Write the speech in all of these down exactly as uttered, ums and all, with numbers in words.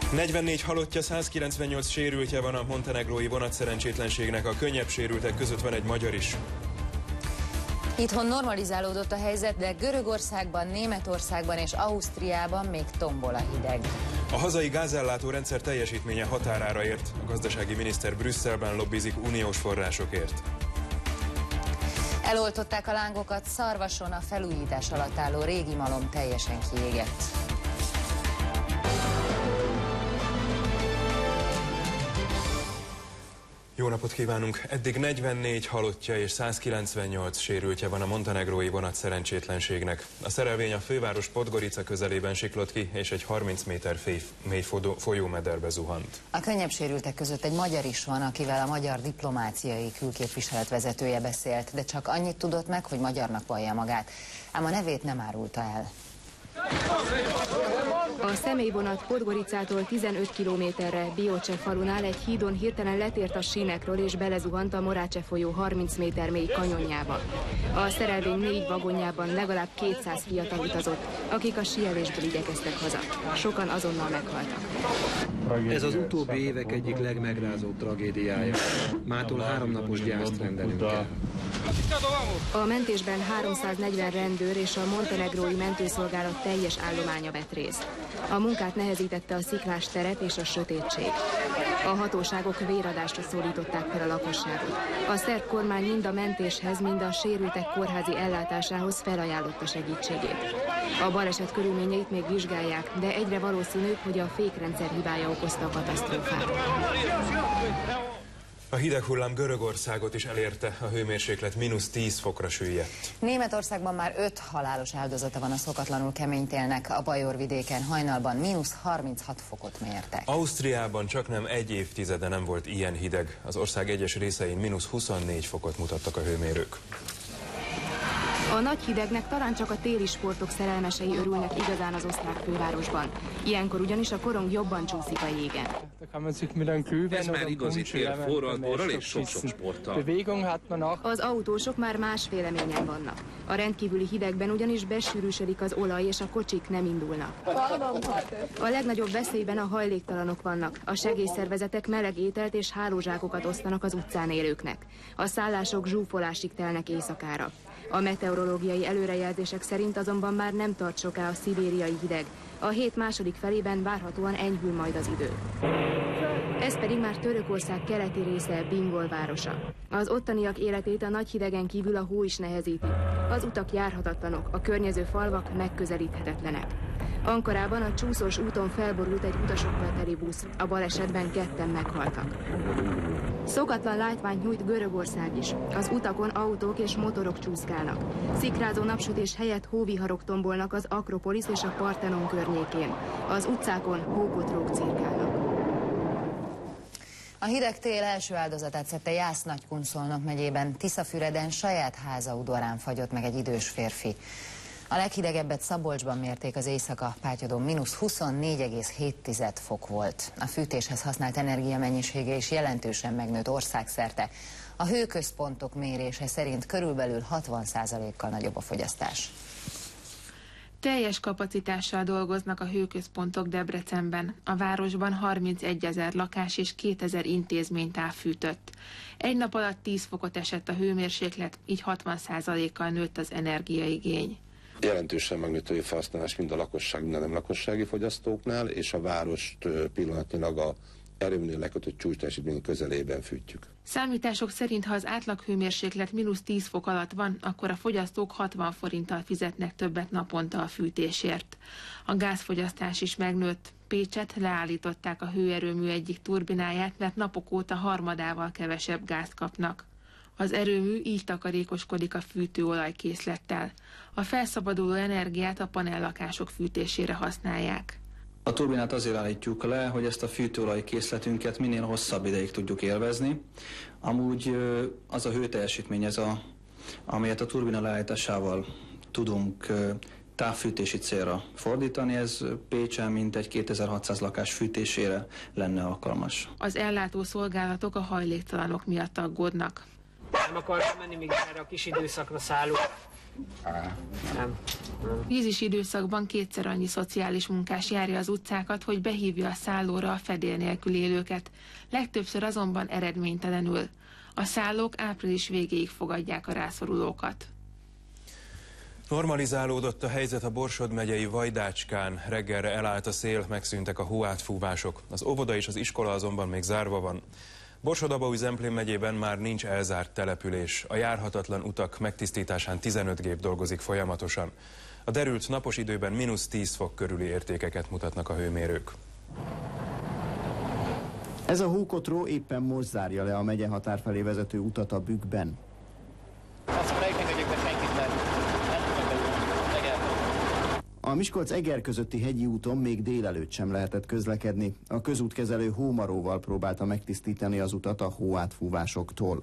negyvennégy halottja, százkilencvennyolc sérültje van a montenegrói vonatszerencsétlenségnek, a könnyebb sérültek között van egy magyar is. Itthon normalizálódott a helyzet, de Görögországban, Németországban és Ausztriában még tombol a hideg. A hazai gázellátó rendszer teljesítménye határára ért. A gazdasági miniszter Brüsszelben lobbizik uniós forrásokért. Eloltották a lángokat Szarvason, a felújítás alatt álló régi malom teljesen kiégett. Jó napot kívánunk! Eddig negyvennégy halottja és százkilencvennyolc sérültje van a montenegrói vonatszerencsétlenségnek. A szerelvény a főváros Podgorica közelében siklott ki, és egy harminc méter mély folyómederbe zuhant. A könnyebb sérültek között egy magyar is van, akivel a magyar diplomáciai külképviselet vezetője beszélt, de csak annyit tudott meg, hogy magyarnak vallja magát, ám a nevét nem árulta el. A személyvonat Podgoricától tizenöt kilométerre Bioce falunál egy hídon hirtelen letért a sínekről és belezuhant a Morácse folyó harminc méter mély kanyonjába. A szerelvény négy vagonjában legalább kétszáz fiatal utazott, akik a síelésből igyekeztek haza. Sokan azonnal meghaltak. Ez az utóbbi évek egyik legmegrázóbb tragédiája. Mától háromnapos gyászt rendelünk el. A mentésben háromszáznegyven rendőr és a montenegrói mentőszolgálat teljes állománya vett részt. A munkát nehezítette a sziklás terep és a sötétség. A hatóságok véradásra szólították fel a lakosságot. A szerb kormány mind a mentéshez, mind a sérültek kórházi ellátásához felajánlotta segítségét. A baleset körülményeit még vizsgálják, de egyre valószínűbb, hogy a fékrendszer hibája okozta a katasztrófát. A hideg hullám Görögországot is elérte, a hőmérséklet mínusz tíz fokra süllyedt. Németországban már öt halálos áldozata van a szokatlanul kemény télnek, a Bajor vidéken hajnalban mínusz harminchat fokot mértek. Ausztriában csaknem egy évtizede nem volt ilyen hideg, az ország egyes részein mínusz huszonnégy fokot mutattak a hőmérők. A nagy hidegnek talán csak a téli sportok szerelmesei örülnek igazán az osztrák fővárosban. Ilyenkor ugyanis a korong jobban csúszik a jégen. Ez már igazi tél forradborral és sok-sok sporttal. Az autósok már más véleményen vannak. A rendkívüli hidegben ugyanis besűrűsödik az olaj, és a kocsik nem indulnak. A legnagyobb veszélyben a hajléktalanok vannak. A segélyszervezetek meleg ételt és hálózsákokat osztanak az utcán élőknek. A szállások zsúfolásig telnek éjszakára. A meteorológiai előrejelzések szerint azonban már nem tart soká a szibériai hideg. A hét második felében várhatóan enyhül majd az idő. Ez pedig már Törökország keleti része, Bingöl városa. Az ottaniak életét a nagy hidegen kívül a hó is nehezíti. Az utak járhatatlanok, a környező falvak megközelíthetetlenek. Ankarában a csúszós úton felborult egy utasokkal teli busz. A balesetben ketten meghaltak. Szokatlan látványt nyújt Görögország is. Az utakon autók és motorok csúszkálnak. Szikrázó napsütés helyett hóviharok tombolnak az Akropolisz és a Parthenon környékén. Az utcákon hópotrók cirkálnak. A hideg tél első áldozatát szedte Jász-Nagykunszolnok megyében. Tiszafüreden saját háza udvarán fagyott meg egy idős férfi. A leghidegebbet Szabolcsban mérték, az éjszaka Pátyodon mínusz huszonnégy egész hét fok volt. A fűtéshez használt energia mennyisége is jelentősen megnőtt országszerte. A hőközpontok mérése szerint körülbelül hatvan százalékkal nagyobb a fogyasztás. Teljes kapacitással dolgoznak a hőközpontok Debrecenben. A városban harmincegyezer lakás és kétezer intézmény távfűtött. Egy nap alatt tíz fokot esett a hőmérséklet, így hatvan százalékkal nőtt az energiaigény. Jelentősen megnőtt a felhasználás mind a lakosság, mind a nem lakossági fogyasztóknál, és a várost pillanatnyilag a erőműnél lekötött csúcsteljesítmény közelében fűtjük. Számítások szerint, ha az átlag hőmérséklet mínusz tíz fok alatt van, akkor a fogyasztók hatvan forinttal fizetnek többet naponta a fűtésért. A gázfogyasztás is megnőtt. Pécset leállították a hőerőmű egyik turbináját, mert napok óta harmadával kevesebb gázt kapnak. Az erőmű így takarékoskodik a fűtőolajkészlettel. A felszabaduló energiát a panellakások fűtésére használják. A turbinát azért állítjuk le, hogy ezt a fűtőolaj készletünket minél hosszabb ideig tudjuk élvezni. Amúgy az a hőteljesítmény, ez a, amelyet a turbina leállításával tudunk távfűtési célra fordítani, ez Pécsen mintegy kétezer-hatszáz lakás fűtésére lenne alkalmas. Az ellátó szolgálatok a hajléktalanok miatt aggódnak. Nem akartam menni, még erre a kis időszakra szállunk. Nem. Vízis időszakban kétszer annyi szociális munkás járja az utcákat, hogy behívja a szállóra a fedél nélkül élőket. Legtöbbször azonban eredménytelenül. A szállók április végéig fogadják a rászorulókat. Normalizálódott a helyzet a Borsod megyei Vajdácskán. Reggelre elállt a szél, megszűntek a hóátfúvások. Az óvoda és az iskola azonban még zárva van. Borsod-Abaúj-Zemplén megyében már nincs elzárt település. A járhatatlan utak megtisztításán tizenöt gép dolgozik folyamatosan. A derült napos időben mínusz tíz fok körüli értékeket mutatnak a hőmérők. Ez a hókotró éppen most zárja le a megye határ felé vezető utat a Bükkben. A Miskolc-Eger közötti hegyi úton még délelőtt sem lehetett közlekedni. A közútkezelő hómaróval próbálta megtisztítani az utat a hóátfúvásoktól.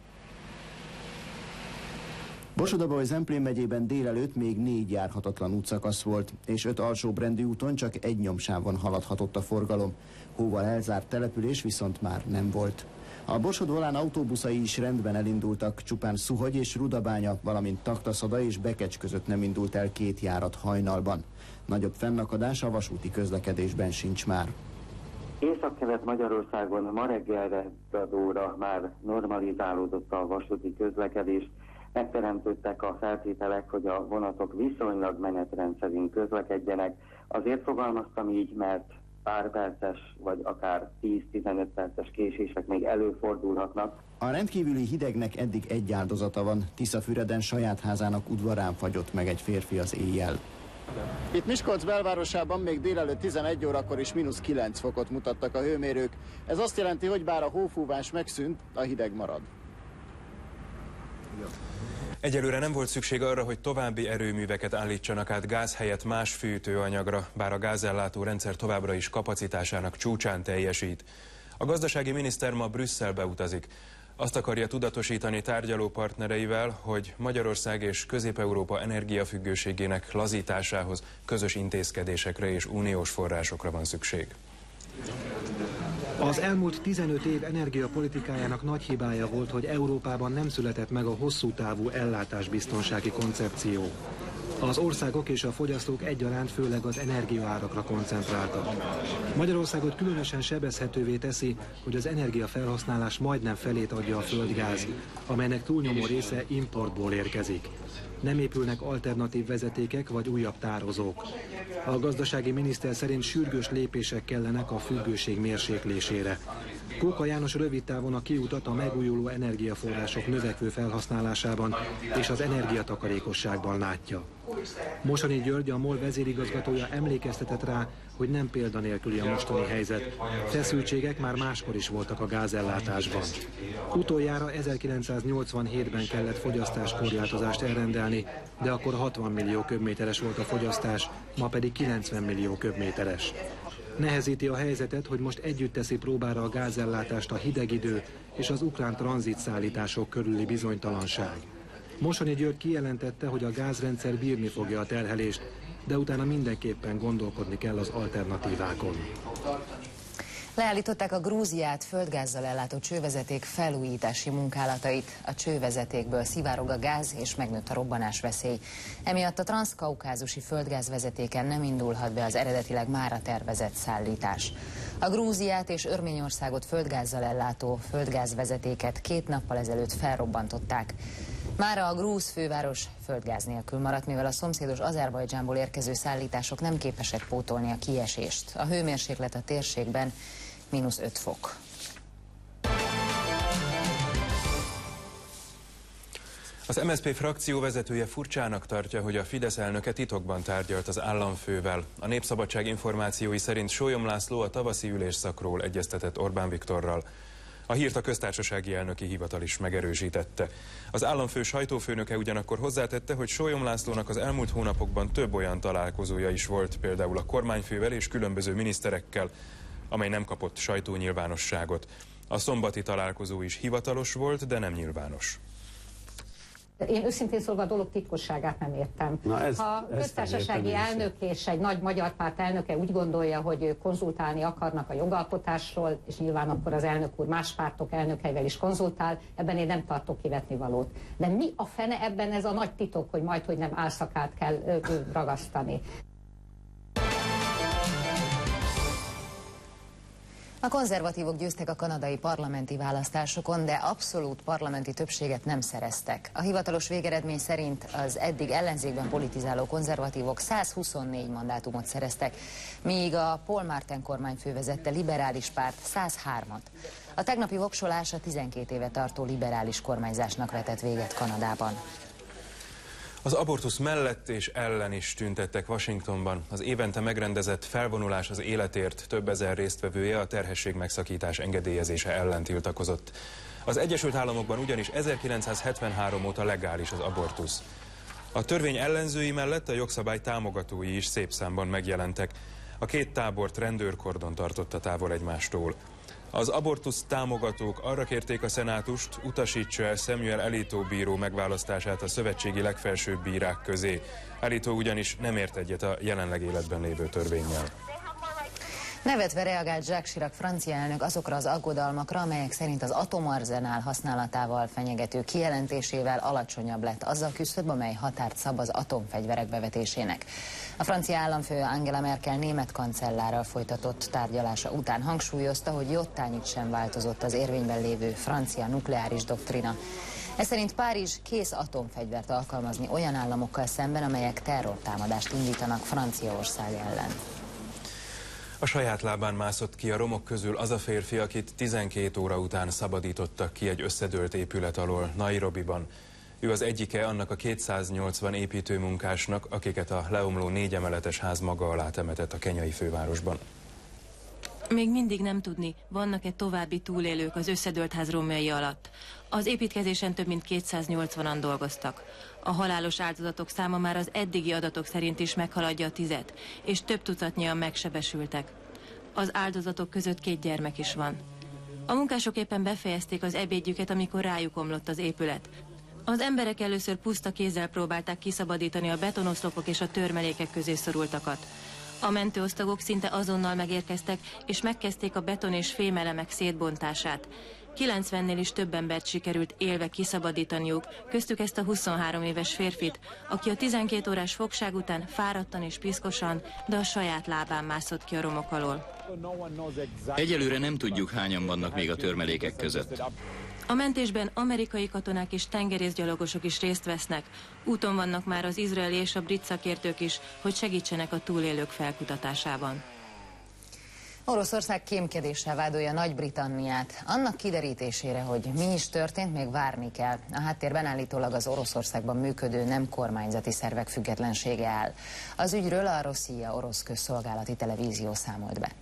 Borsod-Abaúj-Zemplén megyében délelőtt még négy járhatatlan útszakasz volt, és öt alsóbrendű úton csak egy nyomsávon haladhatott a forgalom. Hóval elzárt település viszont már nem volt. A Borsod-Volán autóbuszai is rendben elindultak, csupán Szuhony és Rudabánya, valamint Taktaszoda és Bekecs között nem indult el két járat hajnalban. Nagyobb fennakadás a vasúti közlekedésben sincs már. Északkelet-Magyarországon ma reggelre óra már normalizálódott a vasúti közlekedés. Megteremtődtek a feltételek, hogy a vonatok viszonylag menetrend szerint közlekedjenek. Azért fogalmaztam így, mert pár perces, vagy akár tíz-tizenöt perces késések még előfordulhatnak. A rendkívüli hidegnek eddig egy áldozata van. Tiszafüreden saját házának udvarán fagyott meg egy férfi az éjjel. Itt Miskolc belvárosában még délelőtt tizenegy órakor is mínusz kilenc fokot mutattak a hőmérők. Ez azt jelenti, hogy bár a hófúvás megszűnt, a hideg marad. Egyelőre nem volt szükség arra, hogy további erőműveket állítsanak át gáz helyett más fűtőanyagra, bár a gázellátó rendszer továbbra is kapacitásának csúcsán teljesít. A gazdasági miniszter ma Brüsszelbe utazik. Azt akarja tudatosítani tárgyaló partnereivel, hogy Magyarország és Közép-Európa energiafüggőségének lazításához közös intézkedésekre és uniós forrásokra van szükség. Az elmúlt tizenöt év energiapolitikájának nagy hibája volt, hogy Európában nem született meg a hosszú távú ellátásbiztonsági koncepció. Az országok és a fogyasztók egyaránt főleg az energiaárakra koncentráltak. Magyarországot különösen sebezhetővé teszi, hogy az energiafelhasználás majdnem felét adja a földgáz, amelynek túlnyomó része importból érkezik. Nem épülnek alternatív vezetékek vagy újabb tározók. A gazdasági miniszter szerint sürgős lépések kellenek a függőség mérséklésére. Kóka János rövid távon a kiutat a megújuló energiaforrások növekvő felhasználásában és az energiatakarékosságban látja. Mosonyi György, a MOL vezérigazgatója emlékeztetett rá, hogy nem példanélküli a mostani helyzet. Feszültségek már máskor is voltak a gázellátásban. Utoljára ezerkilencszáznyolcvanhétben kellett fogyasztáskorlátozást elrendelni, de akkor hatvan millió köbméteres volt a fogyasztás, ma pedig kilencven millió köbméteres. Nehezíti a helyzetet, hogy most együtt teszi próbára a gázellátást a hideg idő és az ukrán tranzitszállítások körüli bizonytalanság. Mosonyi György kijelentette, hogy a gázrendszer bírni fogja a terhelést, de utána mindenképpen gondolkodni kell az alternatívákon. Leállították a Grúziát földgázzal ellátó csővezeték felújítási munkálatait. A csővezetékből szivárog a gáz, és megnőtt a robbanás veszély. Emiatt a transzkaukázusi földgázvezetéken nem indulhat be az eredetileg mára tervezett szállítás. A Grúziát és Örményországot földgázzal ellátó földgázvezetéket két nappal ezelőtt felrobbantották. Mára a grúz főváros földgáz nélkül maradt, mivel a szomszédos Azerbajdzsánból érkező szállítások nem képesek pótolni a kiesést. A hőmérséklet a térségben mínusz öt fok. Az em es zé pé frakció vezetője furcsának tartja, hogy a Fidesz elnöke titokban tárgyalt az államfővel. A Népszabadság információi szerint Sólyom László a tavaszi ülésszakról egyeztetett Orbán Viktorral. A hírt a köztársasági elnöki hivatal is megerősítette. Az államfő sajtófőnöke ugyanakkor hozzátette, hogy Sólyom Lászlónak az elmúlt hónapokban több olyan találkozója is volt, például a kormányfővel és különböző miniszterekkel, amely nem kapott sajtónyilvánosságot. A szombati találkozó is hivatalos volt, de nem nyilvános. Én őszintén szólva a dolog titkosságát nem értem. Na ez, ha a köztársasági elnök és egy nagy magyar párt elnöke úgy gondolja, hogy konzultálni akarnak a jogalkotásról, és nyilván akkor az elnök úr más pártok elnökeivel is konzultál, ebben én nem tartok kivetnivalót. De mi a fene ebben ez a nagy titok, hogy majd, hogy nem álszakát kell ö, ö, ragasztani? A konzervatívok győztek a kanadai parlamenti választásokon, de abszolút parlamenti többséget nem szereztek. A hivatalos végeredmény szerint az eddig ellenzékben politizáló konzervatívok száz huszonnégy mandátumot szereztek, míg a Paul Martin kormányfő vezette liberális párt száz hármat. A tegnapi voksolás a tizenkét éve tartó liberális kormányzásnak vetett véget Kanadában. Az abortusz mellett és ellen is tüntettek Washingtonban. Az évente megrendezett felvonulás az életért több ezer résztvevője a terhesség megszakítás engedélyezése ellen tiltakozott. Az Egyesült Államokban ugyanis ezerkilencszázhetvenhárom óta legális az abortusz. A törvény ellenzői mellett a jogszabály támogatói is szép számban megjelentek. A két tábort rendőrkordon tartotta távol egymástól. Az abortusz támogatók arra kérték a szenátust, utasítsa el Samuel Alito bíró megválasztását a szövetségi legfelsőbb bírák közé. Alito ugyanis nem ért egyet a jelenleg életben lévő törvénnyel. Nevetve reagált Jacques Chirac francia elnök azokra az aggodalmakra, amelyek szerint az atomarzenál használatával fenyegető kijelentésével alacsonyabb lett az a küszöb, amely határt szab az atomfegyverek bevetésének. A francia államfő Angela Merkel német kancellárral folytatott tárgyalása után hangsúlyozta, hogy jottányit sem változott az érvényben lévő francia nukleáris doktrina. Ez szerint Párizs kész atomfegyvert alkalmazni olyan államokkal szemben, amelyek terrortámadást indítanak Franciaország ellen. A saját lábán mászott ki a romok közül az a férfi, akit tizenkét óra után szabadítottak ki egy összedőlt épület alól Nairobiban. Ő az egyike annak a kétszáznyolcvan építőmunkásnak, akiket a leomló négy emeletes ház maga alá temetett a kenyai fővárosban. Még mindig nem tudni, vannak-e további túlélők az összedőlt ház romjai alatt. Az építkezésen több mint kétszáznyolcvanan dolgoztak. A halálos áldozatok száma már az eddigi adatok szerint is meghaladja a tizet, és több tucatnyian megsebesültek. Az áldozatok között két gyermek is van. A munkások éppen befejezték az ebédjüket, amikor rájuk omlott az épület. Az emberek először puszta kézzel próbálták kiszabadítani a betonoszlopok és a törmelékek közé szorultakat. A mentőosztagok szinte azonnal megérkeztek, és megkezdték a beton és fémelemek szétbontását. kilencvennél is több embert sikerült élve kiszabadítaniuk, köztük ezt a huszonhárom éves férfit, aki a tizenkét órás fogság után fáradtan és piszkosan, de a saját lábán mászott ki a romok alól. Egyelőre nem tudjuk, hányan vannak még a törmelékek között. A mentésben amerikai katonák és tengerészgyalogosok is részt vesznek. Úton vannak már az izraeli és a brit szakértők is, hogy segítsenek a túlélők felkutatásában. Oroszország kémkedéssel vádolja Nagy-Britanniát. Annak kiderítésére, hogy mi is történt, még várni kell. A háttérben állítólag az Oroszországban működő nem kormányzati szervek függetlensége áll. Az ügyről a Rosszija orosz közszolgálati televízió számolt be.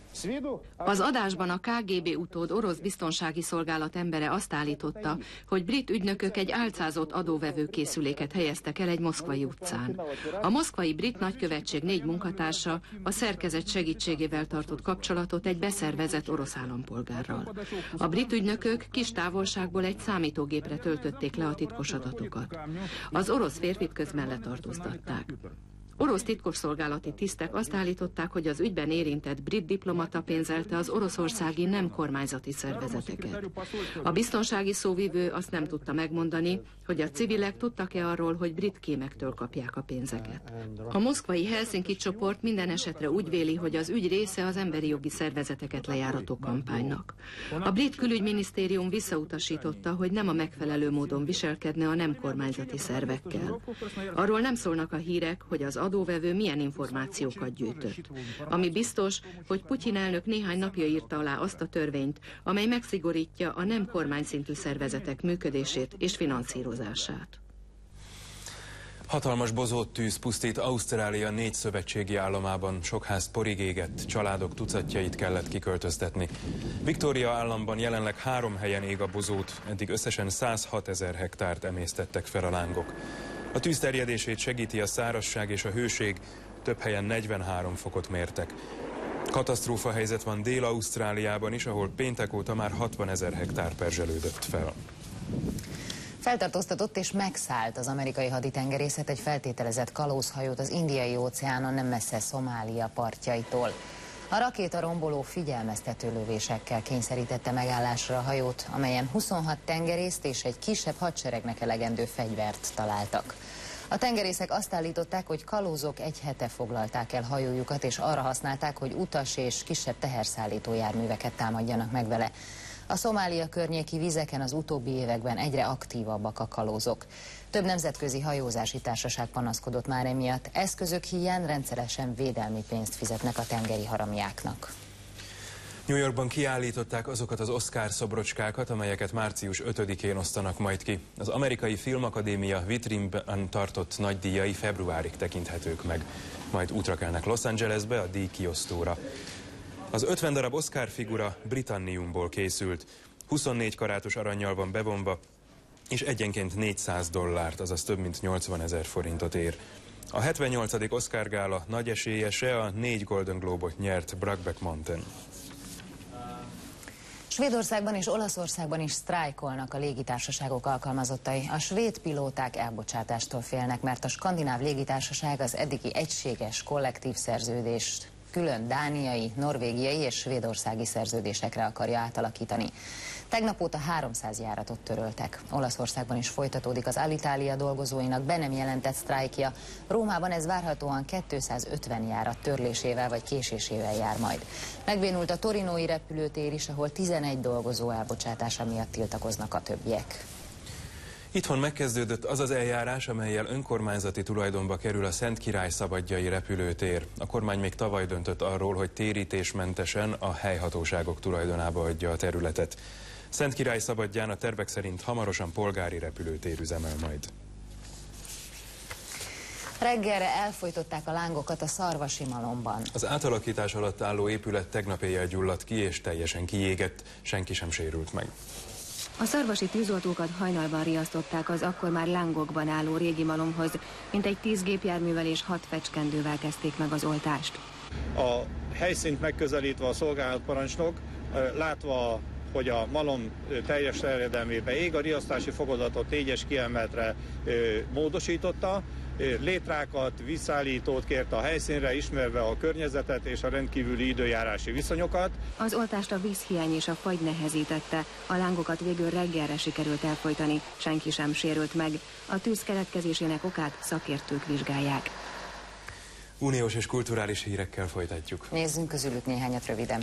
Az adásban a ká gé bé utód orosz biztonsági szolgálat embere azt állította, hogy brit ügynökök egy álcázott adóvevő készüléket helyeztek el egy moszkvai utcán. A moszkvai brit nagykövetség négy munkatársa a szerkezet segítségével tartott kapcsolatot egy beszervezett orosz állampolgárral. A brit ügynökök kis távolságból egy számítógépre töltötték le a titkos adatokat. Az orosz férfit közben letartóztatták. Orosz titkosszolgálati tisztek azt állították, hogy az ügyben érintett brit diplomata pénzelte az oroszországi nem kormányzati szervezeteket. A biztonsági szóvivő azt nem tudta megmondani, hogy a civilek tudtak-e arról, hogy brit kémektől kapják a pénzeket. A moszkvai Helsinki csoport minden esetre úgy véli, hogy az ügy része az emberi jogi szervezeteket lejárató kampánynak. A brit külügyminisztérium visszautasította, hogy nem a megfelelő módon viselkedne a nem kormányzati szervekkel. Arról nem szólnak a hírek, hogy az adóvevő milyen információkat gyűjtött. Ami biztos, hogy Putyin elnök néhány napja írta alá azt a törvényt, amely megszigorítja a nem kormányszintű szervezetek működését és finanszírozását. Hatalmas bozót tűz pusztít Ausztrália négy szövetségi államában, sok ház porig égett, családok tucatjait kellett kiköltöztetni. Victoria államban jelenleg három helyen ég a bozót, eddig összesen százhatezer hektárt emésztettek fel a lángok. A tűz terjedését segíti a szárazság és a hőség, több helyen negyvenhárom fokot mértek. Katasztrófa helyzet van Dél-Ausztráliában is, ahol péntek óta már hatvanezer hektár perzselődött fel. Feltartóztatott és megszállt az amerikai haditengerészet egy feltételezett kalózhajót az Indiai-óceánon nem messze Szomália partjaitól. A rakéta romboló figyelmeztető lövésekkel kényszerítette megállásra a hajót, amelyen huszonhat tengerészt és egy kisebb hadseregnek elegendő fegyvert találtak. A tengerészek azt állították, hogy kalózok egy hete foglalták el hajójukat, és arra használták, hogy utas és kisebb teherszállító járműveket támadjanak meg vele. A Szomália környéki vizeken az utóbbi években egyre aktívabbak a kalózok. Több nemzetközi hajózási társaság panaszkodott már emiatt. Eszközök híján rendszeresen védelmi pénzt fizetnek a tengeri haramiáknak. New Yorkban kiállították azokat az Oscar szobrocskákat, amelyeket március ötödikén osztanak majd ki. Az Amerikai Filmakadémia vitrínben tartott nagydíjai februárig tekinthetők meg. Majd útra kelnek Los Angelesbe a díjkiosztóra. Az ötven darab Oscar figura britanniumból készült, huszonnégy karátos arannyal van bevonva, és egyenként négyszáz dollárt, azaz több mint nyolcvanezer forintot ér. A hetvennyolcadik Oscar gála nagy esélyese a négy Golden Globe-ot nyert Brokeback Mountain. Svédországban és Olaszországban is sztrájkolnak a légitársaságok alkalmazottai. A svéd pilóták elbocsátástól félnek, mert a skandináv légitársaság az eddigi egységes kollektív szerződést külön dániai, norvégiai és svédországi szerződésekre akarja átalakítani. Tegnap óta háromszáz járatot töröltek. Olaszországban is folytatódik az Alitalia dolgozóinak be nem jelentett sztrájkja. Rómában ez várhatóan kétszázötven járat törlésével vagy késésével jár majd. Megbénult a torinói repülőtér is, ahol tizenegy dolgozó elbocsátása miatt tiltakoznak a többiek. Itthon megkezdődött az az eljárás, amellyel önkormányzati tulajdonba kerül a Szentkirály-szabadjai repülőtér. A kormány még tavaly döntött arról, hogy térítésmentesen a helyhatóságok tulajdonába adja a területet. Szentkirály-szabadján a tervek szerint hamarosan polgári repülőtér üzemel majd. Reggelre elfojtották a lángokat a Szarvasi Malomban. Az átalakítás alatt álló épület tegnap éjjel gyulladt ki és teljesen kiégett, senki sem sérült meg. A szarvasi tűzoltókat hajnalban riasztották az akkor már lángokban álló régi malomhoz, mintegy tíz gépjárművel és hat fecskendővel kezdték meg az oltást. A helyszínt megközelítve a szolgálatparancsnok, látva, hogy a malom teljes terjedelmébe ég, a riasztási fokozatot négyes kiemeltre módosította, létrákat, visszaállítót kért a helyszínre, ismerve a környezetet és a rendkívüli időjárási viszonyokat. Az oltást a vízhiány és a fagy nehezítette. A lángokat végül reggelre sikerült elfojtani, senki sem sérült meg. A tűz keletkezésének okát szakértők vizsgálják. Uniós és kulturális hírekkel folytatjuk. Nézzünk közülük néhányat röviden.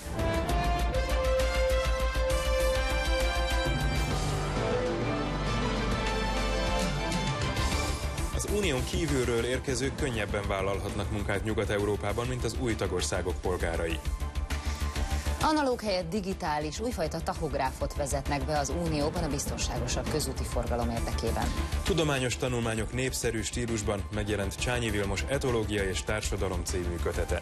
Az unión kívülről érkezők könnyebben vállalhatnak munkát Nyugat-Európában, mint az új tagországok polgárai. Analóg helyett digitális, újfajta tahográfot vezetnek be az Unióban a biztonságosabb közúti forgalom érdekében. Tudományos tanulmányok népszerű stílusban megjelent Csányi Vilmos Etológia és Társadalom című kötete.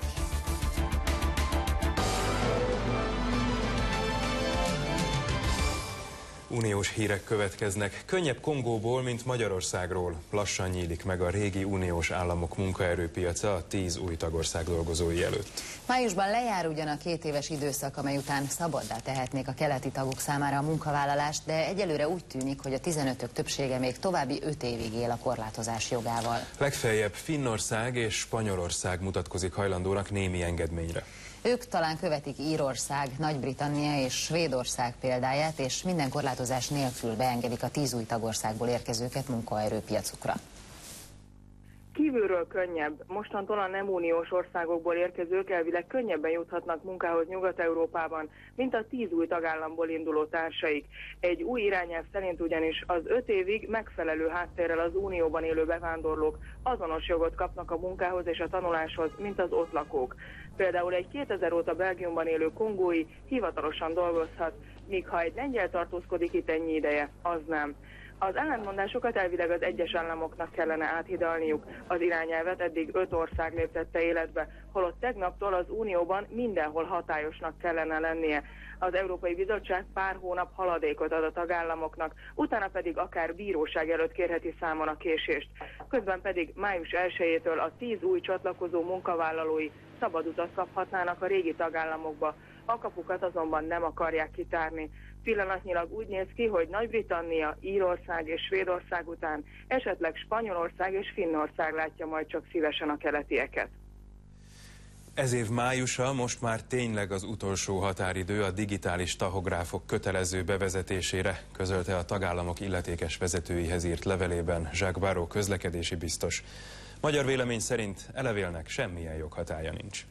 Uniós hírek következnek. Könnyebb Kongóból, mint Magyarországról. Lassan nyílik meg a régi uniós államok munkaerőpiaca a tíz új tagország dolgozói előtt. Májusban lejár ugyan a két éves időszak, amely után szabaddá tehetnék a keleti tagok számára a munkavállalást, de egyelőre úgy tűnik, hogy a tizenötök többsége még további öt évig él a korlátozás jogával. Legfeljebb Finnország és Spanyolország mutatkozik hajlandónak némi engedményre. Ők talán követik Írország, Nagy-Britannia és Svédország példáját, és minden korlátozás nélkül beengedik a tíz új tagországból érkezőket munkaerőpiacukra. Kívülről könnyebb. Mostantól a nem uniós országokból érkezők elvileg könnyebben juthatnak munkához Nyugat-Európában, mint a tíz új tagállamból induló társaik. Egy új irányelv szerint ugyanis az öt évig megfelelő háttérrel az unióban élő bevándorlók azonos jogot kapnak a munkához és a tanuláshoz, mint az ott lakók. Például egy kétezer óta Belgiumban élő kongói hivatalosan dolgozhat, míg ha egy lengyel tartózkodik itt ennyi ideje, az nem. Az ellentmondásokat elvileg az egyes államoknak kellene áthidalniuk. Az irányelvet eddig öt ország léptette életbe, holott tegnaptól az Unióban mindenhol hatályosnak kellene lennie. Az Európai Bizottság pár hónap haladékot ad a tagállamoknak, utána pedig akár bíróság előtt kérheti számon a késést. Közben pedig május elsejétől a tíz új csatlakozó munkavállalói szabad utat kaphatnának a régi tagállamokba. a kapukat azonban nem akarják kitárni. Pillanatnyilag úgy néz ki, hogy Nagy-Britannia, Írország és Svédország után esetleg Spanyolország és Finnország látja majd csak szívesen a keletieket. Ez év májusa most már tényleg az utolsó határidő a digitális tahográfok kötelező bevezetésére, közölte a tagállamok illetékes vezetőihez írt levelében Jacques Barrot közlekedési biztos. Magyar vélemény szerint e levélnek semmilyen joghatálya nincs.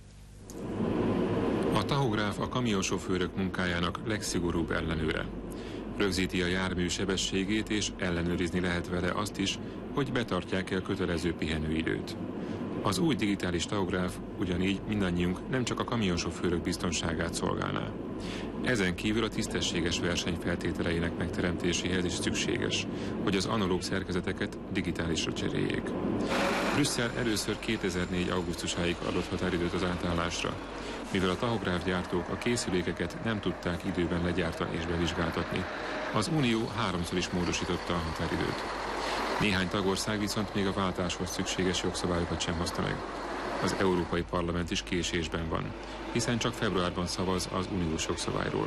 A tahográf a kamionsofőrök munkájának legszigorúbb ellenőre. Rögzíti a jármű sebességét, és ellenőrizni lehet vele azt is, hogy betartják-e a kötelező pihenőidőt. Az új digitális tahográf ugyanígy mindannyiunk, nem csak a kamionsofőrök biztonságát szolgálná. Ezen kívül a tisztességes verseny feltételeinek megteremtéséhez is szükséges, hogy az analóg szerkezeteket digitálisra cseréljék. Brüsszel először kétezer-négy augusztusáig adott határidőt az átállásra, mivel a tahográfgyártók a készülékeket nem tudták időben legyártani és bevizsgáltatni. Az Unió háromszor is módosította a határidőt. Néhány tagország viszont még a váltáshoz szükséges jogszabályokat sem hozta meg. Az Európai Parlament is késésben van, hiszen csak februárban szavaz az uniós jogszabályról.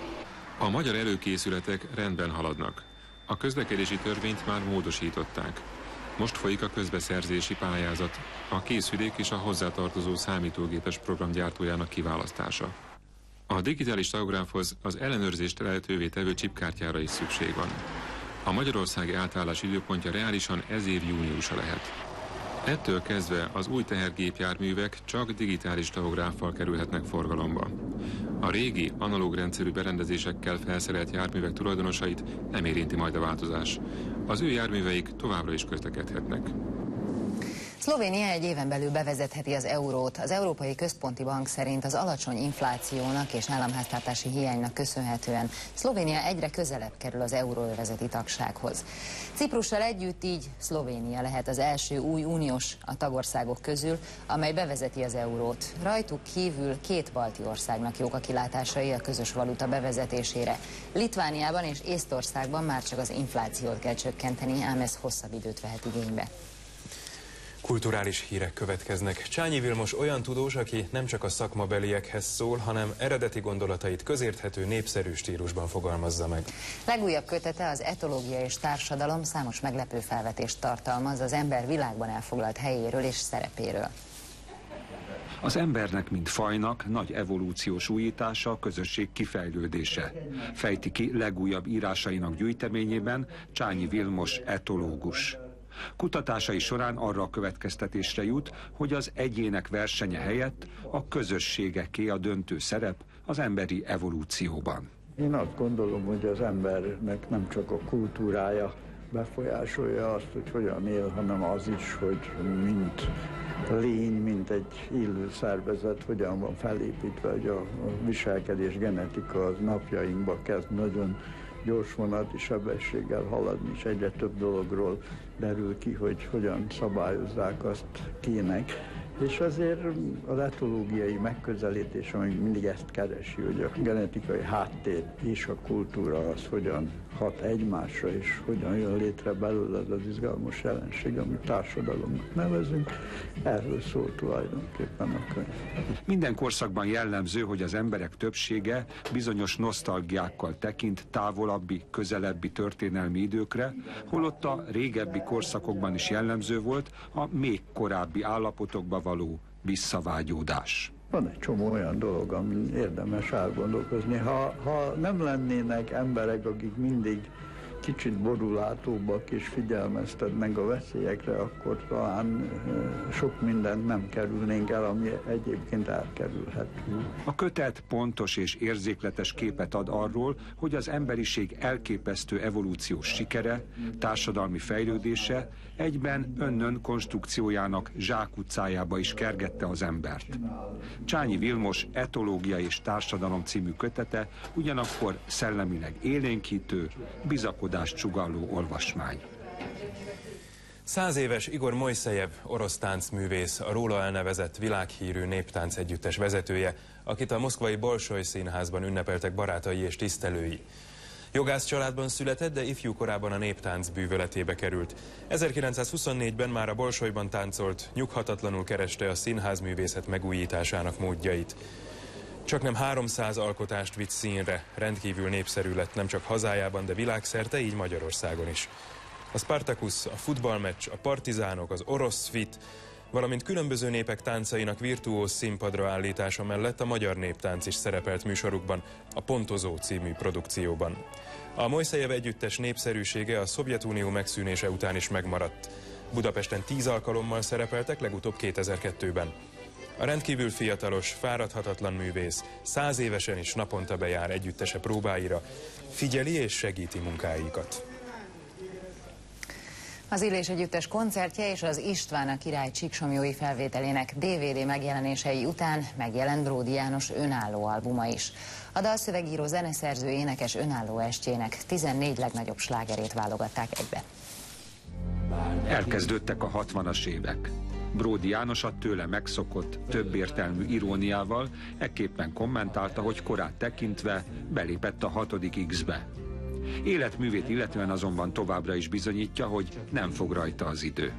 A magyar előkészületek rendben haladnak. A közlekedési törvényt már módosították. Most folyik a közbeszerzési pályázat, a készülék és a hozzátartozó számítógépes programgyártójának kiválasztása. A digitális tahográfhoz az ellenőrzést lehetővé tevő csipkártyára is szükség van. A magyarországi átállás időpontja reálisan ez év júniusa lehet. Ettől kezdve az új tehergépjárművek csak digitális tahográffal kerülhetnek forgalomba. A régi, analóg rendszerű berendezésekkel felszerelt járművek tulajdonosait nem érinti majd a változás. Az ő járműveik továbbra is közlekedhetnek. Szlovénia egy éven belül bevezetheti az eurót. Az Európai Központi Bank szerint az alacsony inflációnak és államháztartási hiánynak köszönhetően Szlovénia egyre közelebb kerül az euróövezeti tagsághoz. Ciprussal együtt így Szlovénia lehet az első új uniós a tagországok közül, amely bevezeti az eurót. Rajtuk kívül két balti országnak jók a kilátásai a közös valuta bevezetésére. Litvániában és Észtországban már csak az inflációt kell csökkenteni, ám ez hosszabb időt vehet igénybe. Kulturális hírek következnek. Csányi Vilmos olyan tudós, aki nem csak a szakmabeliekhez szól, hanem eredeti gondolatait közérthető, népszerű stílusban fogalmazza meg. Legújabb kötete, az Etológia és társadalom, számos meglepő felvetést tartalmaz az ember világban elfoglalt helyéről és szerepéről. Az embernek, mint fajnak, nagy evolúciós újítása a közösség kifejlődése. Fejti ki legújabb írásainak gyűjteményében Csányi Vilmos etológus. Kutatásai során arra a következtetésre jut, hogy az egyének versenye helyett a közösségeké a döntő szerep az emberi evolúcióban. Én azt gondolom, hogy az embernek nem csak a kultúrája befolyásolja azt, hogy hogyan él, hanem az is, hogy mint lény, mint egy élő szervezet, hogyan van felépítve, hogy a viselkedés genetika az napjainkban kezd nagyon gyors vonati sebességgel haladni, és egyre több dologról derül ki, hogy hogyan szabályozzák azt kének. És azért az etológiai megközelítés, ami mindig ezt keresi, hogy a genetikai háttér és a kultúra az hogyan hat egymásra, és hogyan jön létre belőle az izgalmas jelenség, amit társadalomnak nevezünk. Erről szól tulajdonképpen a könyv. Minden korszakban jellemző, hogy az emberek többsége bizonyos nosztalgiákkal tekint távolabbi, közelebbi történelmi időkre, holott a régebbi korszakokban is jellemző volt a még korábbi állapotokba való visszavágyódás. Van egy csomó olyan dolog, amin érdemes elgondolkozni. Ha, ha nem lennének emberek, akik mindig kicsit borulátóbbak és figyelmeztetnek a veszélyekre, akkor talán sok mindent nem kerülnénk el, ami egyébként elkerülhető. A kötet pontos és érzékletes képet ad arról, hogy az emberiség elképesztő evolúciós sikere, társadalmi fejlődése egyben önnön konstrukciójának zsákutcájába is kergette az embert. Csányi Vilmos Etológia és társadalom című kötete ugyanakkor szellemileg élénkítő, bizakodást sugalló olvasmány. Száz éves Igor Mojszejev orosz táncművész, a róla elnevezett világhírű néptánc együttes vezetője, akit a moszkvai Bolsoj Színházban ünnepeltek barátai és tisztelői. Jogász családban született, de ifjú korában a néptánc bűvöletébe került. ezerkilencszázhuszonnégyben már a Bolsojban táncolt, nyughatatlanul kereste a színházművészet megújításának módjait. Csaknem háromszáz alkotást vitt színre, rendkívül népszerű lett nem csak hazájában, de világszerte, így Magyarországon is. A Spartacus, a futballmeccs, a partizánok, az orosz fit, valamint különböző népek táncainak virtuóz színpadra állítása mellett a magyar néptánc is szerepelt műsorukban, a Pontozó című produkcióban. A Mojszejev együttes népszerűsége a Szovjetunió megszűnése után is megmaradt. Budapesten tíz alkalommal szerepeltek, legutóbb kétezer-kettőben. A rendkívül fiatalos, fáradhatatlan művész száz évesen is naponta bejár együttese próbáira, figyeli és segíti munkáikat. Az Illés együttes koncertje és az István a király csíksomjói felvételének dé vé dé megjelenései után megjelent Bródi János önálló albuma is. A dalszövegíró, zeneszerző, énekes önálló estjének tizennégy legnagyobb slágerét válogatták egybe. Elkezdődtek a hatvanas évek. Bródi János a tőle megszokott, többértelmű iróniával ekképpen kommentálta, hogy korát tekintve belépett a hatodik X-be. Életművét illetően azonban továbbra is bizonyítja, hogy nem fog rajta az idő.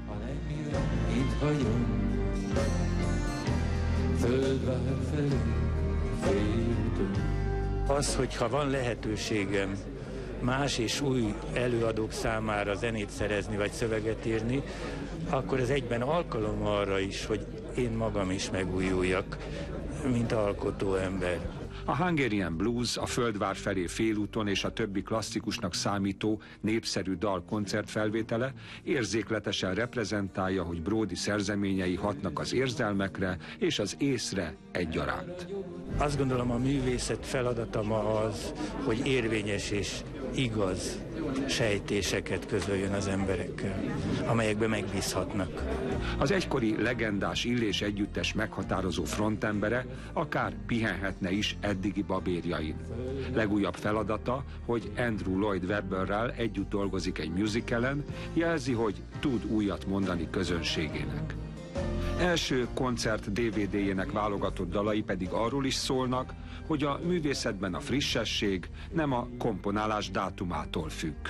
Az, hogyha van lehetőségem más és új előadók számára zenét szerezni vagy szöveget írni, akkor ez egyben alkalom arra is, hogy én magam is megújuljak, mint alkotó ember. A Hungarian Blues, a Földvár felé félúton és a többi klasszikusnak számító népszerű dal koncertfelvétele érzékletesen reprezentálja, hogy Bródi szerzeményei hatnak az érzelmekre és az észre egyaránt. Azt gondolom, a művészet feladata ma az, hogy érvényes és igaz sejtéseket közöljön az emberekkel, amelyekben megbízhatnak. Az egykori legendás Illés együttes meghatározó frontembere akár pihenhetne is eddigi babérjain. Legújabb feladata, hogy Andrew Lloyd Webberrel együtt dolgozik egy musicalen, jelzi, hogy tud újat mondani közönségének. Első koncert dé vé dé-jének válogatott dalai pedig arról is szólnak, hogy a művészetben a frissesség nem a komponálás dátumától függ.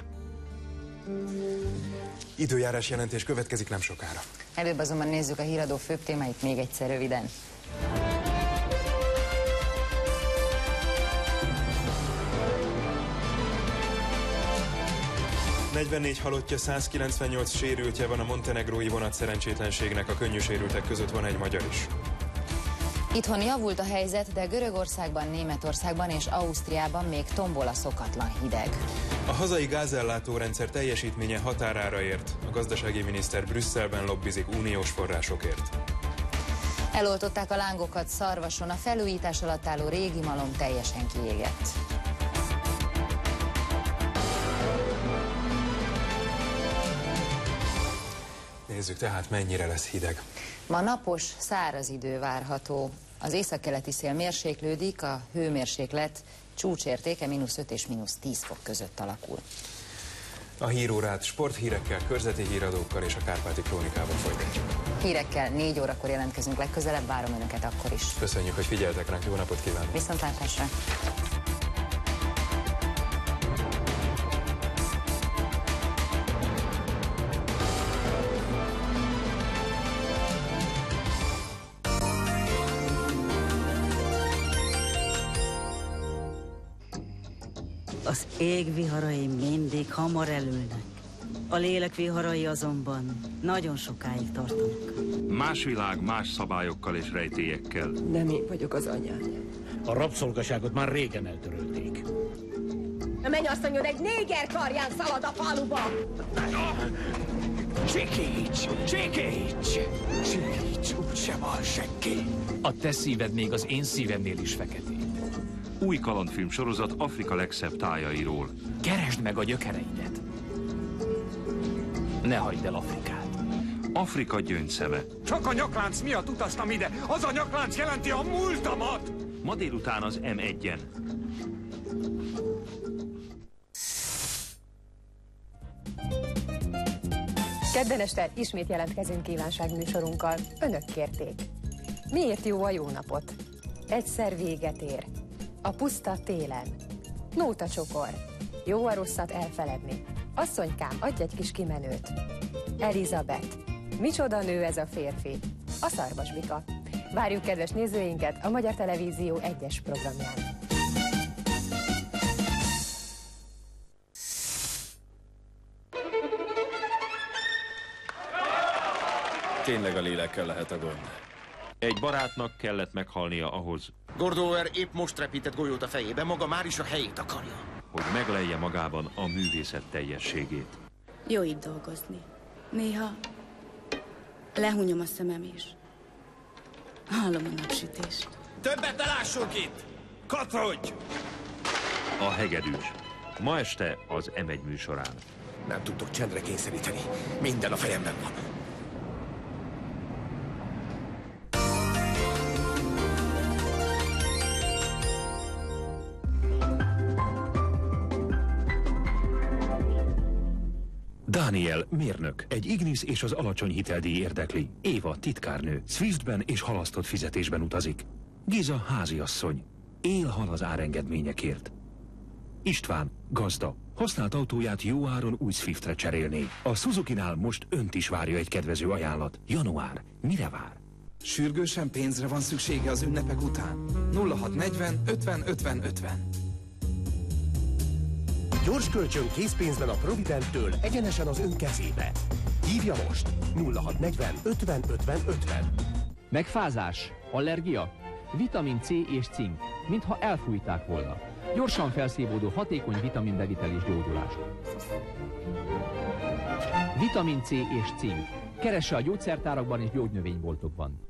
Időjárás jelentés következik nem sokára. Előbb azonban nézzük a híradó főbb témáit még egyszer röviden. negyvennégy halottja, százkilencvennyolc sérültje van a montenegrói vonat szerencsétlenségnek, a könnyű sérültek között van egy magyar is. Itthon javult a helyzet, de Görögországban, Németországban és Ausztriában még tombol a szokatlan hideg. A hazai gázellátórendszer teljesítménye határára ért. A gazdasági miniszter Brüsszelben lobbizik uniós forrásokért. Eloltották a lángokat Szarvason, a felújítás alatt álló régi malom teljesen kiégett. Nézzük tehát, mennyire lesz hideg. Ma napos, száraz idő várható. Az északkeleti szél mérséklődik, a hőmérséklet csúcsértéke mínusz öt és mínusz tíz fok között alakul. A hírórát sporthírekkel, körzeti híradókkal és a Kárpáti Krónikával folytatjuk. Hírekkel négy órakor jelentkezünk legközelebb, várom Önöket akkor is. Köszönjük, hogy figyeltek ránk, jó napot kívánok! Viszontlátásra! Az ég viharai mindig hamar elülnek. A lélek viharai azonban nagyon sokáig tartanak. Más világ, más szabályokkal és rejtélyekkel. Nem én vagyok az anyád. A rabszolgaságot már régen eltörölték. A mennyasszonyod egy néger karján szalad a faluba! Csikíts! Csikíts! Csikíts, úgyse van senki. A te szíved még az én szívemnél is feketét. Új kalandfilm sorozat Afrika legszebb tájairól. Keresd meg a gyökereidet. Ne hagyd el Afrikát. Afrika gyöngyszeme. Csak a nyaklánc miatt utaztam ide. Az a nyaklánc jelenti a múltamat. Ma délután az em egyen. Kedden este ismét jelentkezünk kívánságműsorunkkal. Önök kérték. Miért jó a jó napot? Egyszer véget ér. A puszta télen. Nóta csokor. Jó a rosszat elfeledni. Asszonykám, adj egy kis kimenőt. Elizabeth. Micsoda nő ez a férfi? A szarvasbika. Várjuk kedves nézőinket a Magyar Televízió egyes programján. Tényleg a lélekkel lehet a gond. Egy barátnak kellett meghalnia ahhoz, Gordóer épp most repített golyót a fejébe, maga már is a helyét akarja. hogy meglelje magában a művészet teljességét. Jó itt dolgozni. Néha lehúnyom a szemem is. Hallom a napsütést. Többet ne lássunk itt! Katrodj! A hegedűs. Ma este az em egy műsorán. Nem tudtok csendre kényszeríteni. Minden a fejemben van. Daniel, mérnök, egy Ignis és az alacsony hiteldíj érdekli. Éva, titkárnő, Swiftben és halasztott fizetésben utazik. Giza, háziasszony, él-hal az árengedményekért. István, gazda, használt autóját jó áron új Swiftre cserélné. A Suzuki-nál most önt is várja egy kedvező ajánlat. Január, mire vár? Sürgősen pénzre van szüksége az ünnepek után. nulla hat negyven ötven ötven ötven. Gyors kölcsön készpénzben a Providenttől egyenesen az ön kezébe. Hívja most nulla hat negyven ötven ötven ötven. Megfázás, allergia, vitamin C és cink, mintha elfújták volna. Gyorsan felszívódó hatékony vitaminbevitel és gyógyulás. Vitamin C és cink. Keresse a gyógyszertárakban és gyógynövényboltokban.